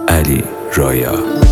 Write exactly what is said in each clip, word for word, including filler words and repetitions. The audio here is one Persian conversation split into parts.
علی رایا.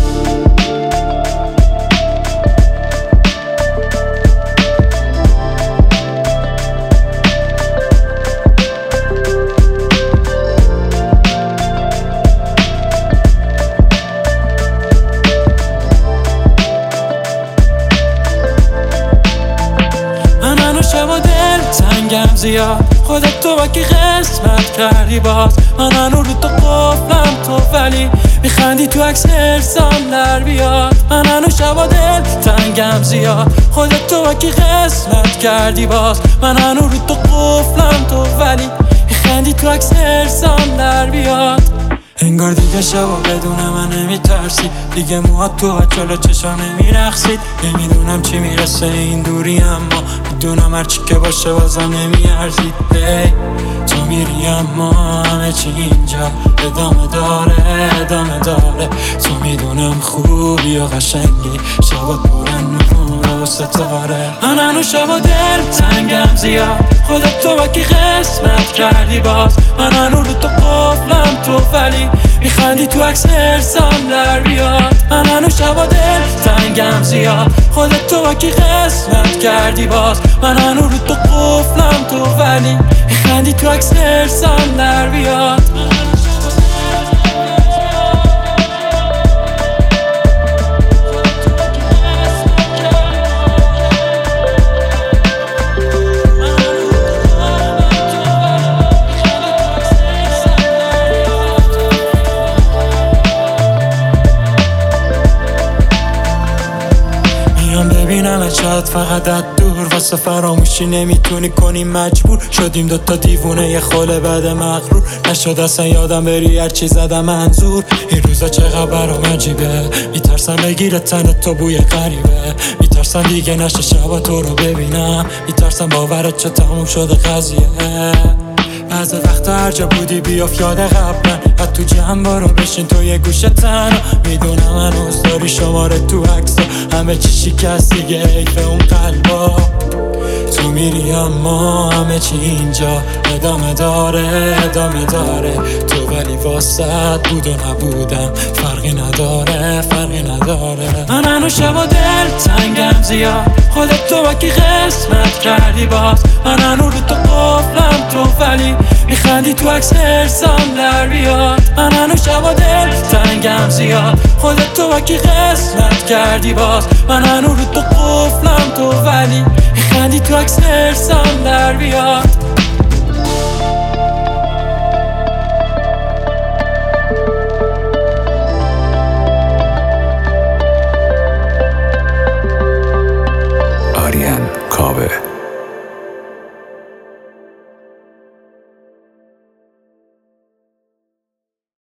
شب و دل تنگم زیاد، خودت تو با کی قسمت کردی باز. من هنو رو تو قفلم تو ولی میخندی تو عکس ارسام در بیاد. من هنو شب و دل تنگم زیاد، خودت تو با کی قسمت کردی باز. من هنو رو تو قفلم تو ولی میخندی تو عکس ارسام در بیاد. انگار دیگه شبا بدون من نمیترسی، دیگه موهات تو ها جلو چشا نمیرخصید. نمیدونم چی میرسه این دوری، اما میدونم هرچی که باشه بازم نمیارزید. hey, تو میری اما همه چی اینجا ادامه داره ادامه داره. تو میدونم خوبی و قشنگی، شبات پرن نور و ستاره. من هنو شب و دل تنگم زیاد، خودت تو با کی قسمت کردی باز. من هنو رو تو قفلم تو ولی میخندی تو عکس ارسام در بیاد. من هنو شب و دل تنگم زیاد، خودت تو با کی قسمت کردی باز. من هنو رو تو قفلم تو ولی میخندی تو عکس ارسام در بیاد. ببینم شاید فقط از دور، واسه فراموشی نمیتونی کنی مجبور. شدیم دوتا دیوونه یه خاله بعد مغرور، نشد اصلا یادم بری هرچی زدم منظور. این روزا چقدر برام عجیبه، میترسم بگیره تنت تو بوی غریبه. میترسم دیگه نشه شبا تو رو ببینم، میترسم باورت چه تموم شده قضیه. بعض وقتا هر جا بودی بیافت یاد قبلن، حد تو جنبا رو بشین تو یه گوشه تنها. میدونم هنوز داری شماره تو عکسا، همه چی شکست دیگه حیف اون قلبا. تو میری اما همه چی اینجا ادامه داره ادامه داره. تو ولی واسط بود و نبودم فرقی نداره فرقی نداره. من هنو شب و دل تنگم زیاد، خودت تو با کی قسمت کردی باز. من هنو رو تو قفلم تو ولی میخندی تو عکس ارسام در بیاد. من هنو شب و دل تنگم زیاد، خودت تو با کی قسمت کردی باز. من هنو رو تو قفلم تو ولی میخندی تو عکس ارسام در بیاد. آریان کاوه.